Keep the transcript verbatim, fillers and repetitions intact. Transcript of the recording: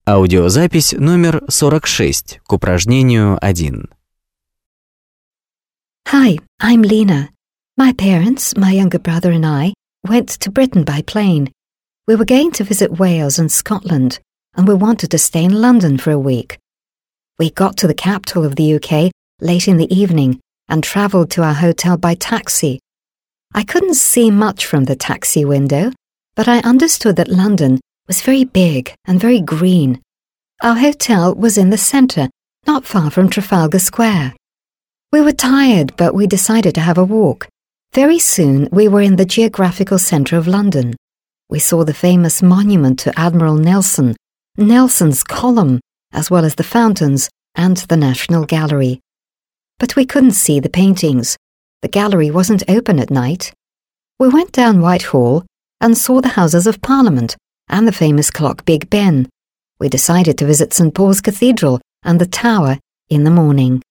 Аудиозапись номер сорок шесть к упражнению один. Hi, I'm Lena. My parents, my younger brother and I went to Britain by plane. We were going to visit Wales and Scotland, and we wanted to stay in London for a week. We got to the capital of the U K late in the evening and travelled to our hotel by taxi. I couldn't see much from the taxi window, but I understood that London was very big and very green. Our hotel was in the centre, not far from Trafalgar Square. We were tired, but we decided to have a walk. Very soon we were in the geographical centre of London. We saw the famous monument to Admiral Nelson, Nelson's Column, as well as the fountains and the National Gallery. But we couldn't see the paintings. The gallery wasn't open at night. We went down Whitehall and saw the Houses of Parliament and the famous clock Big Ben. We decided to visit Saint Paul's Cathedral and the Tower in the morning.